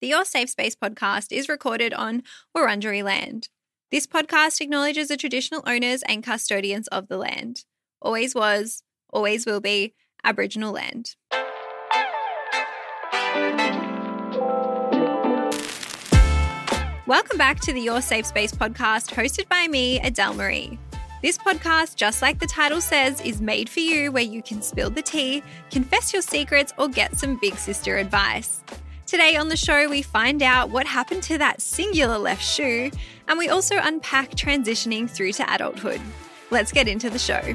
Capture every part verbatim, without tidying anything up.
The Your Safe Space podcast is recorded on Wurundjeri land. This podcast acknowledges the traditional owners and custodians of the land. Always was, always will be Aboriginal land. Welcome back to the Your Safe Space podcast, hosted by me, Adele Marie. This podcast, just like the title says, is made for you, where you can spill the tea, confess your secrets, or get some big sister advice. Today on the show, we find out what happened to that singular left shoe, and we also unpack transitioning through to adulthood. Let's get into the show.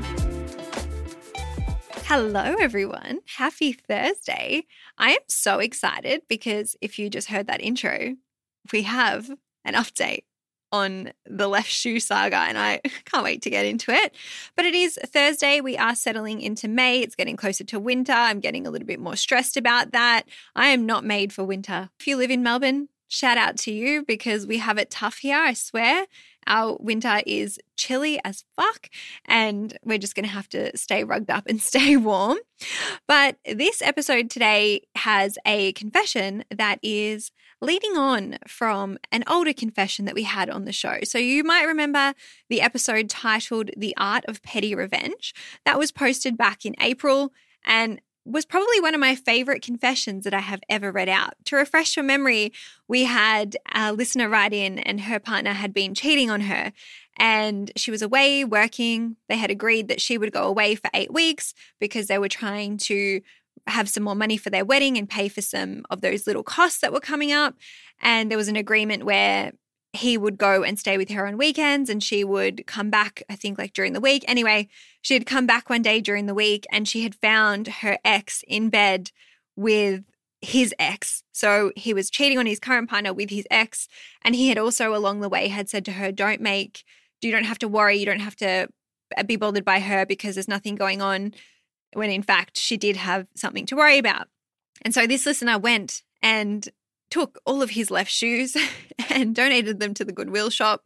Hello, everyone. Happy Thursday. I am so excited because if you just heard that intro, we have an update on the left shoe saga, and I can't wait to get into it. But it is Thursday. We are settling into May. It's getting closer to winter. I'm getting a little bit more stressed about that. I am not made for winter. If you live in Melbourne, shout out to you because we have it tough here, I swear. Our winter is chilly as fuck, and we're just going to have to stay rugged up and stay warm. But this episode today has a confession that is leading on from an older confession that we had on the show. So you might remember the episode titled The Art of Petty Revenge. That was posted back in April and was probably one of my favorite confessions that I have ever read out. To refresh your memory, we had a listener write in and her partner had been cheating on her, and she was away working. They had agreed that she would go away for eight weeks because they were trying to have some more money for their wedding and pay for some of those little costs that were coming up. And there was an agreement where he would go and stay with her on weekends and she would come back, I think, like during the week. Anyway, she had come back one day during the week and she had found her ex in bed with his ex. So he was cheating on his current partner with his ex. And he had also along the way had said to her, don't make, you don't have to worry. You don't have to be bothered by her because there's nothing going on, when in fact she did have something to worry about. And so this listener went and took all of his left shoes and donated them to the Goodwill shop.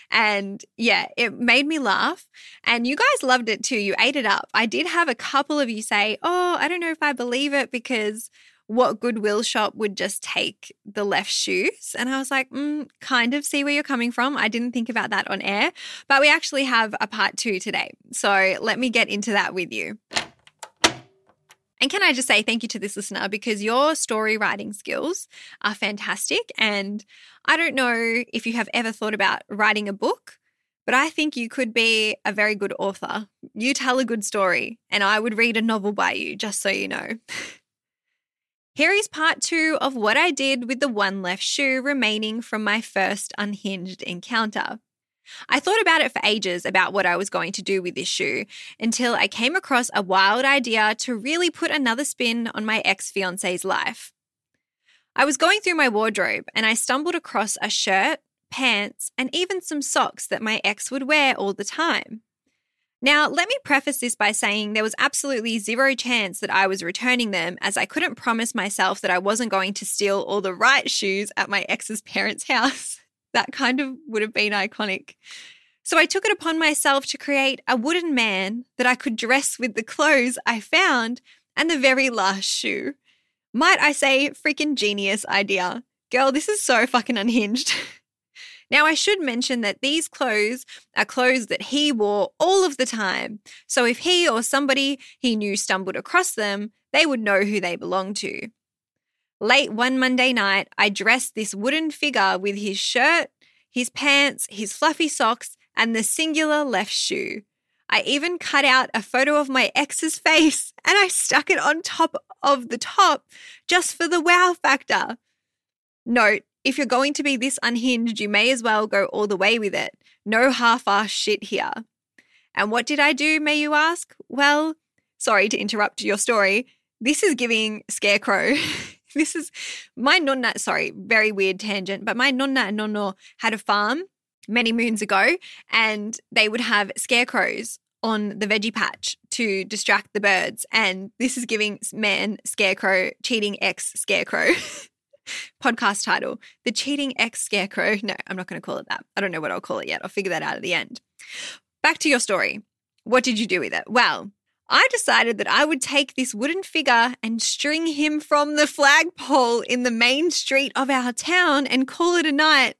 And yeah, it made me laugh. And you guys loved it too. You ate it up. I did have a couple of you say, oh, I don't know if I believe it because what Goodwill shop would just take the left shoes? And I was like, mm, kind of see where you're coming from. I didn't think about that on air, but we actually have a part two today. So let me get into that with you. And can I just say thank you to this listener because your story writing skills are fantastic. And I don't know if you have ever thought about writing a book, but I think you could be a very good author. You tell a good story and I would read a novel by you, just so you know. Here is part two of what I did with the one left shoe remaining from my first unhinged encounter. I thought about it for ages about what I was going to do with this shoe until I came across a wild idea to really put another spin on my ex-fiance's life. I was going through my wardrobe and I stumbled across a shirt, pants, and even some socks that my ex would wear all the time. Now, let me preface this by saying there was absolutely zero chance that I was returning them, as I couldn't promise myself that I wasn't going to steal all the right shoes at my ex's parents' house. That kind of would have been iconic. So I took it upon myself to create a wooden man that I could dress with the clothes I found and the very last shoe. Might I say, freaking genius idea. Girl, this is so fucking unhinged. Now, I should mention that these clothes are clothes that he wore all of the time. So if he or somebody he knew stumbled across them, they would know who they belonged to. Late one Monday night, I dressed this wooden figure with his shirt, his pants, his fluffy socks, and the singular left shoe. I even cut out a photo of my ex's face and I stuck it on top of the top just for the wow factor. Note, if you're going to be this unhinged, you may as well go all the way with it. No half-ass shit here. And what did I do, may you ask? Well, sorry to interrupt your story. This is giving Scarecrow. This is my nonna, sorry, very weird tangent, but my nonna and nonno had a farm many moons ago and they would have scarecrows on the veggie patch to distract the birds. And this is giving man scarecrow, cheating ex scarecrow. Podcast title, The Cheating Ex Scarecrow. No, I'm not going to call it that. I don't know what I'll call it yet. I'll figure that out at the end. Back to your story. What did you do with it? Well, I decided that I would take this wooden figure and string him from the flagpole in the main street of our town and call it a night.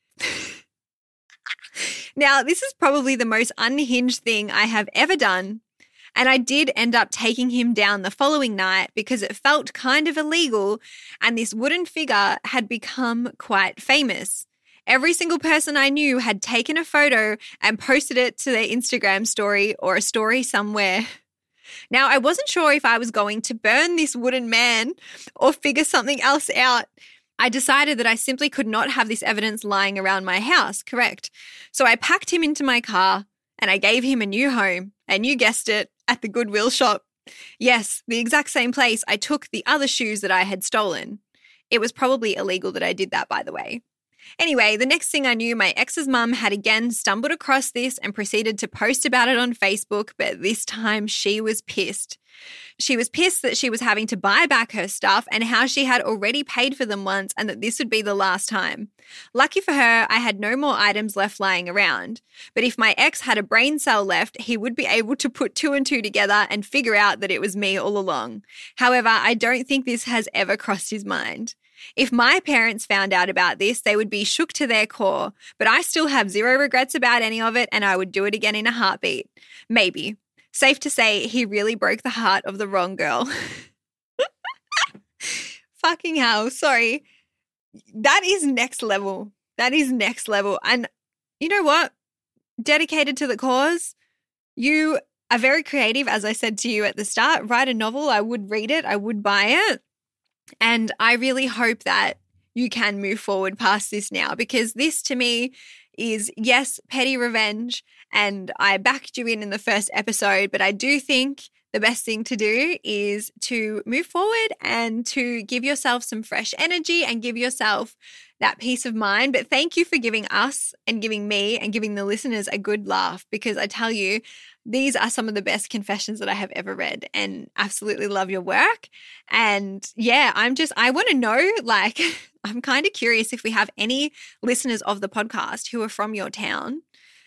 Now, this is probably the most unhinged thing I have ever done, and I did end up taking him down the following night because it felt kind of illegal, and this wooden figure had become quite famous. Every single person I knew had taken a photo and posted it to their Instagram story or a story somewhere. Now, I wasn't sure if I was going to burn this wooden man or figure something else out. I decided that I simply could not have this evidence lying around my house, correct? So I packed him into my car and I gave him a new home, and you guessed it, at the Goodwill shop. Yes, the exact same place I took the other shoes that I had stolen. It was probably illegal that I did that, by the way. Anyway, the next thing I knew, my ex's mum had again stumbled across this and proceeded to post about it on Facebook, but this time she was pissed. She was pissed that she was having to buy back her stuff and how she had already paid for them once and that this would be the last time. Lucky for her, I had no more items left lying around. But if my ex had a brain cell left, he would be able to put two and two together and figure out that it was me all along. However, I don't think this has ever crossed his mind. If my parents found out about this, they would be shook to their core, but I still have zero regrets about any of it and I would do it again in a heartbeat. Maybe. Safe to say, he really broke the heart of the wrong girl. Fucking hell, sorry. That is next level. That is next level. And you know what? Dedicated to the cause. You are very creative, as I said to you at the start. Write a novel. I would read it. I would buy it. And I really hope that you can move forward past this now, because this to me is, yes, petty revenge, and I backed you in in the first episode, but I do think the best thing to do is to move forward and to give yourself some fresh energy and give yourself that peace of mind. But thank you for giving us and giving me and giving the listeners a good laugh, because I tell you, these are some of the best confessions that I have ever read, and absolutely love your work. And yeah, I'm just, I want to know, like, I'm kind of curious if we have any listeners of the podcast who are from your town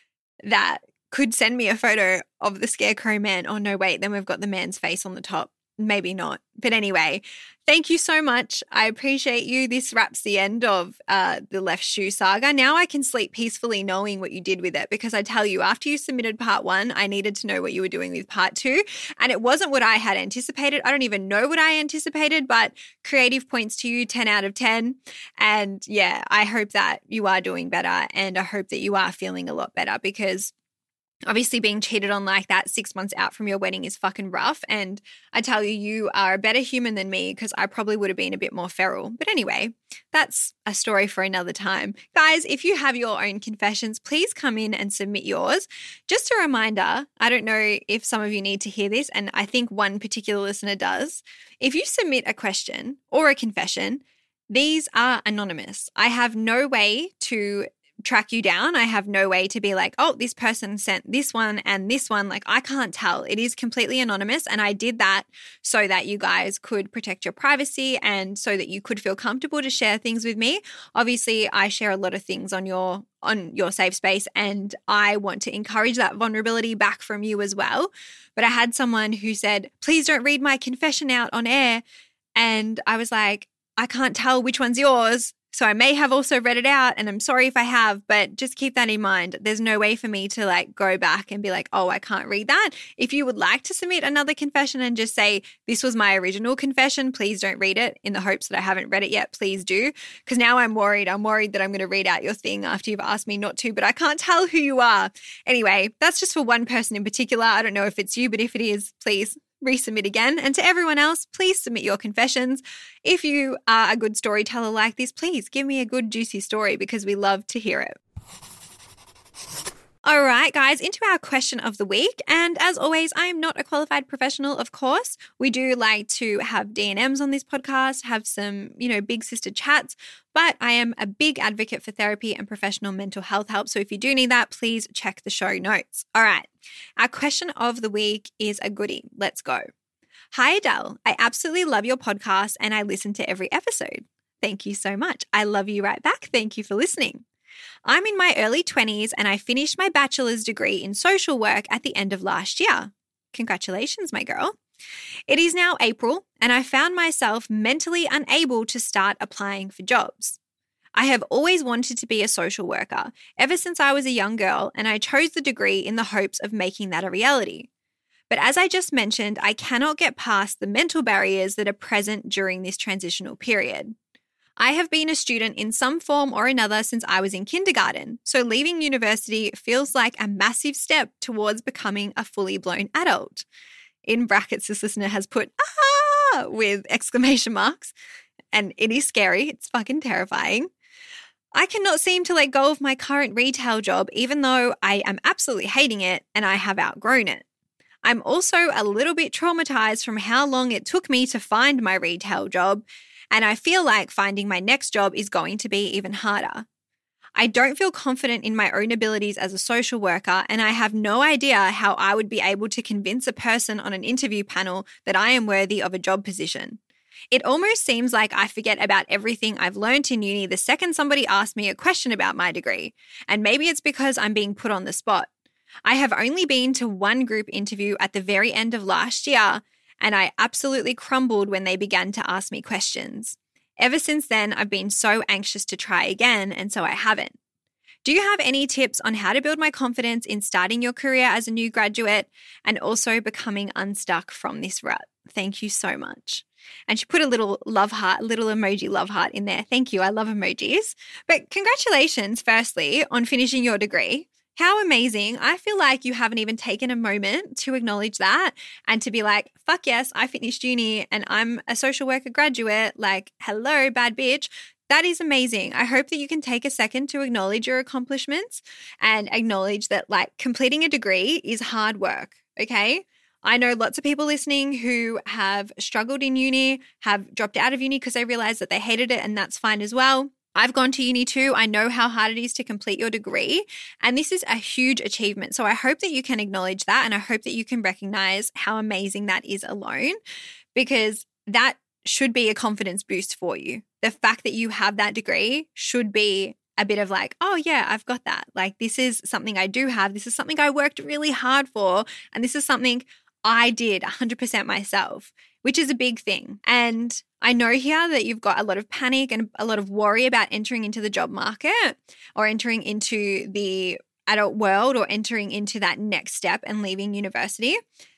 that could send me a photo of the Scarecrow Man. Oh, no, wait, then we've got the man's face on the top. Maybe not. But anyway, thank you so much. I appreciate you. This wraps the end of uh, the Left Shoe saga. Now I can sleep peacefully knowing what you did with it, because I tell you, after you submitted part one, I needed to know what you were doing with part two. And it wasn't what I had anticipated. I don't even know what I anticipated, but creative points to you, ten out of ten. And yeah, I hope that you are doing better, and I hope that you are feeling a lot better, because obviously being cheated on like that six months out from your wedding is fucking rough. And I tell you, you are a better human than me, because I probably would have been a bit more feral. But anyway, that's a story for another time. Guys, if you have your own confessions, please come in and submit yours. Just a reminder, I don't know if some of you need to hear this, and I think one particular listener does. If you submit a question or a confession, these are anonymous. I have no way to track you down. I have no way to be like, oh, this person sent this one and this one. Like, I can't tell. It is completely anonymous. And I did that so that you guys could protect your privacy and so that you could feel comfortable to share things with me. Obviously, I share a lot of things on your on your safe space, and I want to encourage that vulnerability back from you as well. But I had someone who said, please don't read my confession out on air. And I was like, I can't tell which one's yours. So I may have also read it out, and I'm sorry if I have, but just keep that in mind. There's no way for me to like go back and be like, oh, I can't read that. If you would like to submit another confession and just say, this was my original confession, please don't read it, in the hopes that I haven't read it yet, please do. Because now I'm worried. I'm worried that I'm going to read out your thing after you've asked me not to, but I can't tell who you are. Anyway, that's just for one person in particular. I don't know if it's you, but if it is, please resubmit again. And to everyone else, please submit your confessions. If you are a good storyteller like this, please give me a good juicy story, because we love to hear it. All right, guys, into our question of the week. And as always, I am not a qualified professional, of course. We do like to have D and Ms on this podcast, have some, you know, big sister chats, but I am a big advocate for therapy and professional mental health help. So if you do need that, please check the show notes. All right, our question of the week is a goodie. Let's go. Hi, Adele. I absolutely love your podcast and I listen to every episode. Thank you so much. I love you right back. Thank you for listening. I'm in my early twenties and I finished my bachelor's degree in social work at the end of last year. Congratulations, my girl. It is now April, and I found myself mentally unable to start applying for jobs. I have always wanted to be a social worker ever since I was a young girl, and I chose the degree in the hopes of making that a reality. But as I just mentioned, I cannot get past the mental barriers that are present during this transitional period. I have been a student in some form or another since I was in kindergarten, so leaving university feels like a massive step towards becoming a fully blown adult. In brackets, this listener has put, ah, with exclamation marks, and it is scary. It's fucking terrifying. I cannot seem to let go of my current retail job, even though I am absolutely hating it and I have outgrown it. I'm also a little bit traumatized from how long it took me to find my retail job, and I feel like finding my next job is going to be even harder. I don't feel confident in my own abilities as a social worker, and I have no idea how I would be able to convince a person on an interview panel that I am worthy of a job position. It almost seems like I forget about everything I've learned in uni the second somebody asks me a question about my degree, and maybe it's because I'm being put on the spot. I have only been to one group interview at the very end of last year, and I absolutely crumbled when they began to ask me questions. Ever since then, I've been so anxious to try again, and so I haven't. Do you have any tips on how to build my confidence in starting your career as a new graduate and also becoming unstuck from this rut? Thank you so much. And she put a little love heart, a little emoji love heart in there. Thank you. I love emojis. But congratulations, firstly, on finishing your degree. How amazing. I feel like you haven't even taken a moment to acknowledge that and to be like, fuck yes, I finished uni and I'm a social worker graduate. Like, hello, bad bitch. That is amazing. I hope that you can take a second to acknowledge your accomplishments and acknowledge that like completing a degree is hard work, okay? I know lots of people listening who have struggled in uni, have dropped out of uni because they realized that they hated it, and that's fine as well. I've gone to uni too. I know how hard it is to complete your degree, and this is a huge achievement. So I hope that you can acknowledge that, and I hope that you can recognize how amazing that is alone, because that should be a confidence boost for you. The fact that you have that degree should be a bit of like, oh yeah, I've got that. Like, this is something I do have. This is something I worked really hard for, and this is something I did one hundred percent myself, which is a big thing. And I know here that you've got a lot of panic and a lot of worry about entering into the job market or entering into the adult world or entering into that next step and leaving university.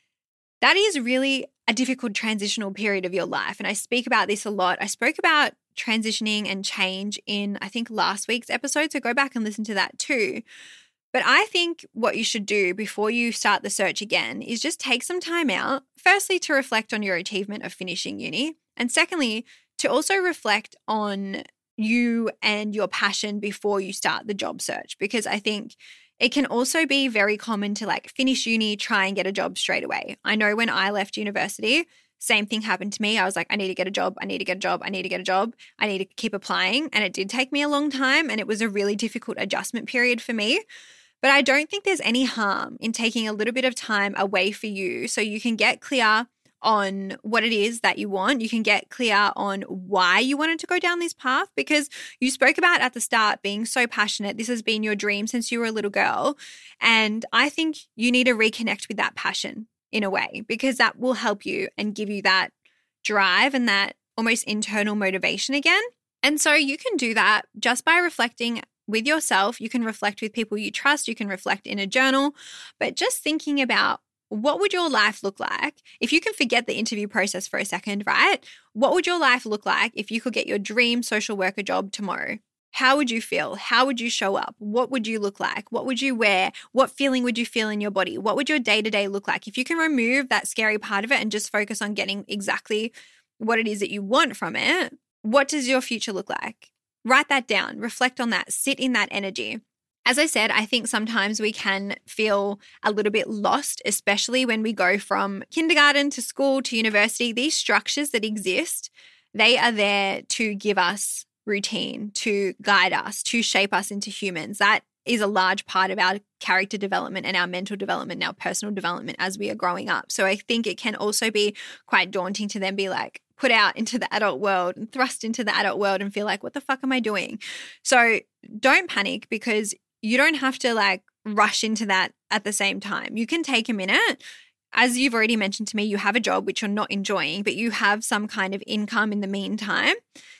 That is really a difficult transitional period of your life. And I speak about this a lot. I spoke about transitioning and change in, I think, last week's episode. So go back and listen to that too. But I think what you should do before you start the search again is just take some time out, firstly, to reflect on your achievement of finishing uni, and secondly, to also reflect on you and your passion before you start the job search, because I think it can also be very common to like finish uni, try and get a job straight away. I know when I left university, same thing happened to me. I was like, I need to get a job. I need to get a job. I need to get a job. I need to keep applying. And it did take me a long time, and it was a really difficult adjustment period for me. But I don't think there's any harm in taking a little bit of time away for you so you can get clear on what it is that you want. You can get clear on why you wanted to go down this path, because you spoke about at the start being so passionate. This has been your dream since you were a little girl. And I think you need to reconnect with that passion in a way, because that will help you and give you that drive and that almost internal motivation again. And so you can do that just by reflecting with yourself. You can reflect with people you trust. You can reflect in a journal, but just thinking about what would your life look like if you can forget the interview process for a second, right? What would your life look like if you could get your dream social worker job tomorrow? How would you feel? How would you show up? What would you look like? What would you wear? What feeling would you feel in your body? What would your day-to-day look like? If you can remove that scary part of it and just focus on getting exactly what it is that you want from it, what does your future look like? Write that down, reflect on that, sit in that energy. As I said, I think sometimes we can feel a little bit lost, especially when we go from kindergarten to school to university. These structures that exist, they are there to give us routine, to guide us, to shape us into humans. That is a large part of our character development and our mental development and our personal development as we are growing up. So I think it can also be quite daunting to then be like, put out into the adult world and thrust into the adult world and feel like, what the fuck am I doing? So don't panic, because you don't have to like rush into that at the same time. You can take a minute, as you've already mentioned to me, you have a job which you're not enjoying, but you have some kind of income in the meantime.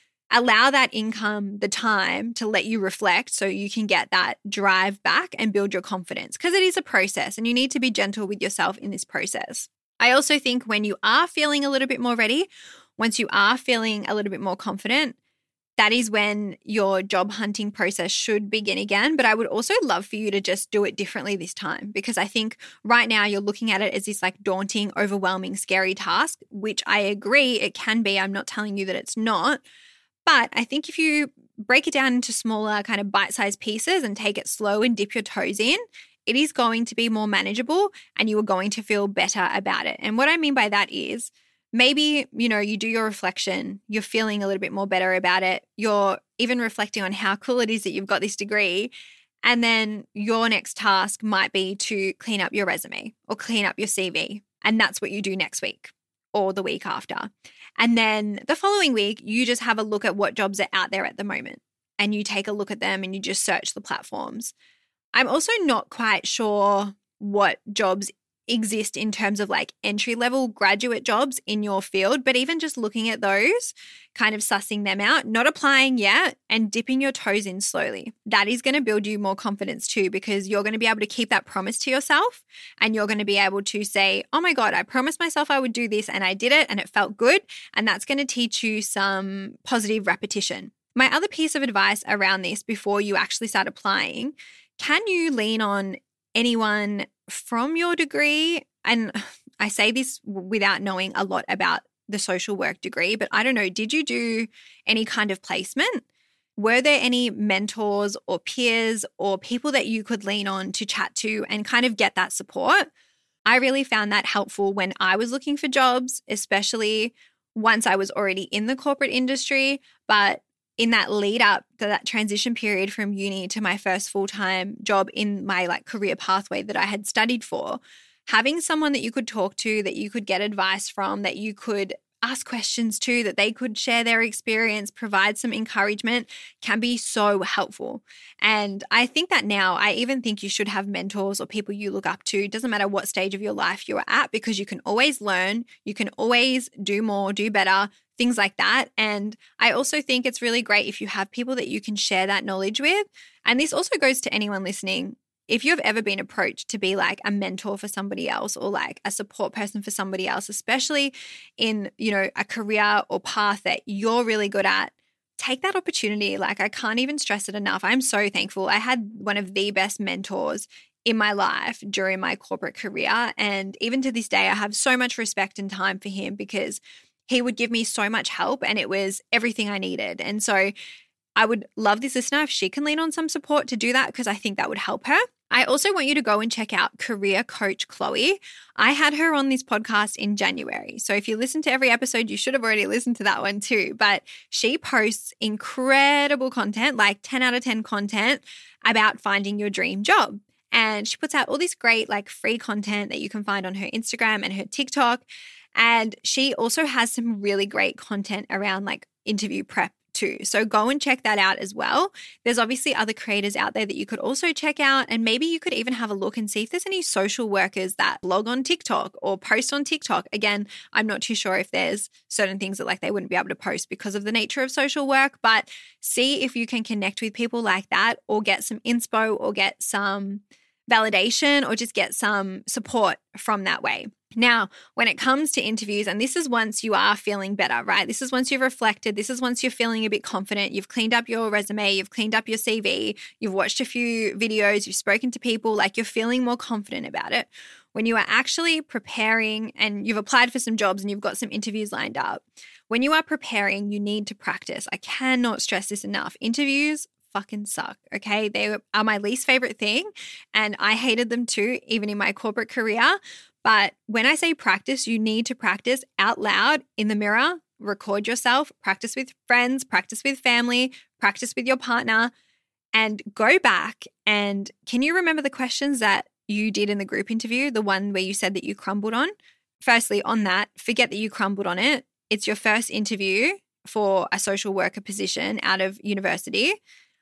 Allow that income the time to let you reflect so you can get that drive back and build your confidence, because it is a process and you need to be gentle with yourself in this process. I also think when you are feeling a little bit more ready, once you are feeling a little bit more confident, that is when your job hunting process should begin again. But I would also love for you to just do it differently this time, because I think right now you're looking at it as this like daunting, overwhelming, scary task, which I agree it can be. I'm not telling you that it's not. But I think if you break it down into smaller kind of bite-sized pieces and take it slow and dip your toes in, it is going to be more manageable and you are going to feel better about it. And what I mean by that is, maybe, you know, you do your reflection, you're feeling a little bit more better about it. You're even reflecting on how cool it is that you've got this degree. And then your next task might be to clean up your resume or clean up your C V. And that's what you do next week or the week after. And then the following week, you just have a look at what jobs are out there at the moment and you take a look at them and you just search the platforms. I'm also not quite sure what jobs exist in terms of like entry-level graduate jobs in your field, but even just looking at those, kind of sussing them out, not applying yet and dipping your toes in slowly. That is going to build you more confidence too, because you're going to be able to keep that promise to yourself and you're going to be able to say, oh my God, I promised myself I would do this and I did it and it felt good. And that's going to teach you some positive repetition. My other piece of advice around this before you actually start applying, can you lean on anyone from your degree? And I say this without knowing a lot about the social work degree, but I don't know, did you do any kind of placement? Were there any mentors or peers or people that you could lean on to chat to and kind of get that support? I really found that helpful when I was looking for jobs, especially once I was already in the corporate industry, but in that lead up to that transition period from uni to my first full-time job in my like career pathway that I had studied for, having someone that you could talk to, that you could get advice from, that you could ask questions to, that they could share their experience, provide some encouragement, can be so helpful. And I think that now, I even think you should have mentors or people you look up to. It doesn't matter what stage of your life you're at, because you can always learn, you can always do more, do better, things like that. And I also think it's really great if you have people that you can share that knowledge with. And this also goes to anyone listening. If you've ever been approached to be like a mentor for somebody else or like a support person for somebody else, especially in, you know, a career or path that you're really good at, take that opportunity. Like, I can't even stress it enough. I'm so thankful. I had one of the best mentors in my life during my corporate career. And even to this day, I have so much respect and time for him because he would give me so much help and it was everything I needed. And so I would love this listener if she can lean on some support to do that, because I think that would help her. I also want you to go and check out Career Coach Chloe. I had her on this podcast in January. So if you listen to every episode, you should have already listened to that one too. But she posts incredible content, like ten out of ten content about finding your dream job. And she puts out all this great like free content that you can find on her Instagram and her TikTok. And she also has some really great content around like interview prep too. So go and check that out as well. There's obviously other creators out there that you could also check out. And maybe you could even have a look and see if there's any social workers that blog on TikTok or post on TikTok. Again, I'm not too sure if there's certain things that like they wouldn't be able to post because of the nature of social work, but see if you can connect with people like that or get some inspo or get some validation or just get some support from that way. Now, when it comes to interviews, and this is once you are feeling better, right? This is once you've reflected. This is once you're feeling a bit confident. You've cleaned up your resume. You've cleaned up your C V. You've watched a few videos. You've spoken to people. Like, you're feeling more confident about it. When you are actually preparing and you've applied for some jobs and you've got some interviews lined up, when you are preparing, you need to practice. I cannot stress this enough. Interviews fucking suck, okay? They are my least favorite thing, and I hated them too, even in my corporate career. But when I say practice, you need to practice out loud in the mirror, record yourself, practice with friends, practice with family, practice with your partner, and go back. And can you remember the questions that you did in the group interview, the one where you said that you crumbled on? Firstly, on that, forget that you crumbled on it. It's your first interview for a social worker position out of university.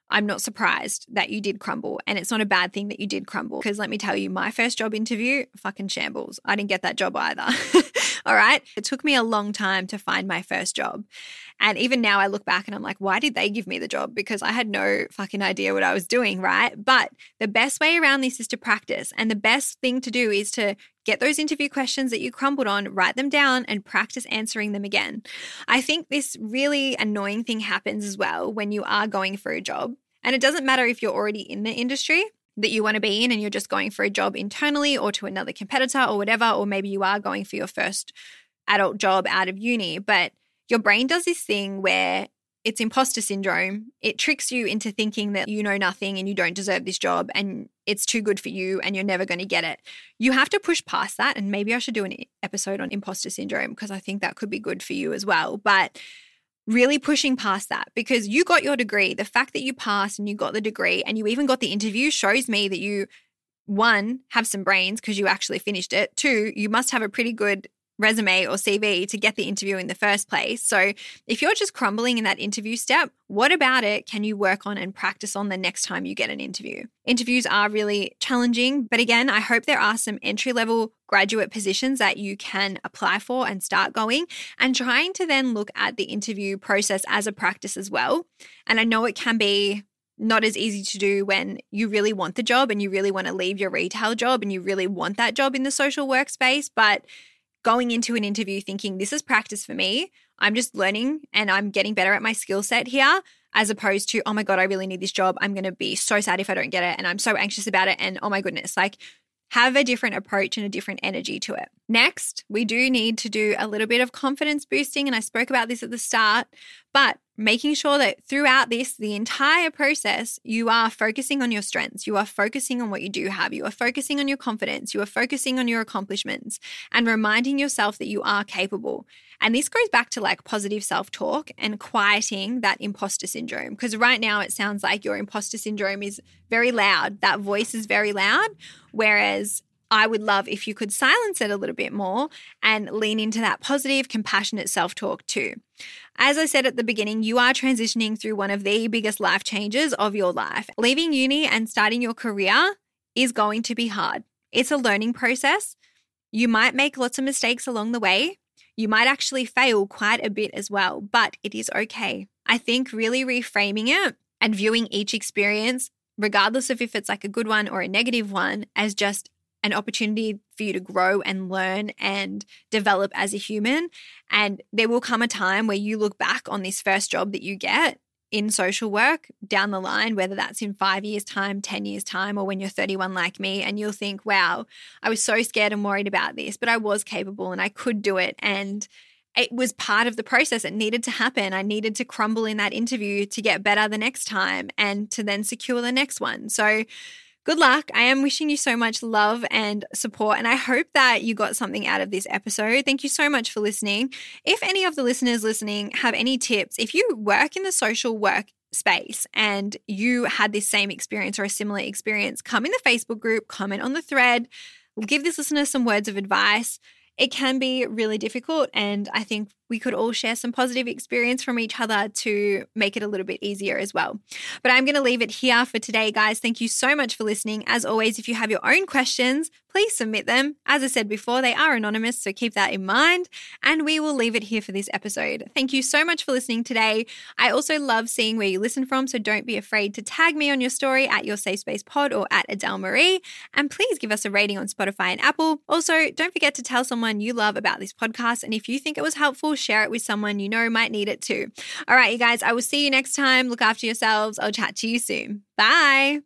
I'm not surprised that you did crumble, and it's not a bad thing that you did crumble, because let me tell you, my first job interview, fucking shambles. I didn't get that job either. All right. It took me a long time to find my first job. And even now I look back and I'm like, why did they give me the job? Because I had no fucking idea what I was doing, right? But the best way around this is to practice. And the best thing to do is to get those interview questions that you crumbled on, write them down, and practice answering them again. I think this really annoying thing happens as well when you are going for a job. And it doesn't matter if you're already in the industry that you want to be in and you're just going for a job internally or to another competitor or whatever, or maybe you are going for your first adult job out of uni. But your brain does this thing where it's imposter syndrome. It tricks you into thinking that you know nothing and you don't deserve this job and it's too good for you and you're never going to get it. You have to push past that. And maybe I should do an episode on imposter syndrome because I think that could be good for you as well. But really pushing past that, because you got your degree. The fact that you passed and you got the degree and you even got the interview shows me that you, one, have some brains because you actually finished it. Two, you must have a pretty good resume or C V to get the interview in the first place. So if you're just crumbling in that interview step, what about it can you work on and practice on the next time you get an interview? Interviews are really challenging, but again, I hope there are some entry-level graduate positions that you can apply for and start going, and trying to then look at the interview process as a practice as well. And I know it can be not as easy to do when you really want the job and you really want to leave your retail job and you really want that job in the social workspace, but going into an interview thinking this is practice for me, I'm just learning and I'm getting better at my skill set here, as opposed to, oh my God, I really need this job. I'm going to be so sad if I don't get it. And I'm so anxious about it. And oh my goodness, like have a different approach and a different energy to it. Next, we do need to do a little bit of confidence boosting. And I spoke about this at the start, but making sure that throughout this, the entire process, you are focusing on your strengths. You are focusing on what you do have. You are focusing on your confidence. You are focusing on your accomplishments and reminding yourself that you are capable. And this goes back to like positive self-talk and quieting that imposter syndrome. Because right now it sounds like your imposter syndrome is very loud. That voice is very loud. Whereas I would love if you could silence it a little bit more and lean into that positive, compassionate self-talk too. As I said at the beginning, you are transitioning through one of the biggest life changes of your life. Leaving uni and starting your career is going to be hard. It's a learning process. You might make lots of mistakes along the way. You might actually fail quite a bit as well, but it is okay. I think really reframing it and viewing each experience, regardless of if it's like a good one or a negative one, as just an opportunity for you to grow and learn and develop as a human. And there will come a time where you look back on this first job that you get in social work down the line, whether that's in five years' time, ten years' time, or when you're thirty-one like me, and you'll think, wow, I was so scared and worried about this, but I was capable and I could do it. And it was part of the process. It needed to happen. I needed to crumble in that interview to get better the next time and to then secure the next one. So good luck. I am wishing you so much love and support, and I hope that you got something out of this episode. Thank you so much for listening. If any of the listeners listening have any tips, if you work in the social work space and you had this same experience or a similar experience, come in the Facebook group, comment on the thread, give this listener some words of advice. It can be really difficult, and I think we could all share some positive experience from each other to make it a little bit easier as well. But I'm going to leave it here for today, guys. Thank you so much for listening. As always, if you have your own questions, please submit them. As I said before, they are anonymous, so keep that in mind. And we will leave it here for this episode. Thank you so much for listening today. I also love seeing where you listen from, so don't be afraid to tag me on your story at Your Safe Space Pod or at Adele Marie. And please give us a rating on Spotify and Apple. Also, don't forget to tell someone you love about this podcast. And if you think it was helpful, share it with someone you know might need it too. All right, you guys, I will see you next time. Look after yourselves. I'll chat to you soon. Bye.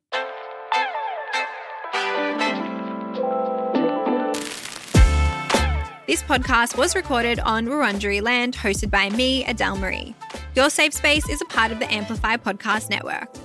This podcast was recorded on Wurundjeri land, hosted by me, Adele Marie. Your Safe Space is a part of the Amplify Podcast Network.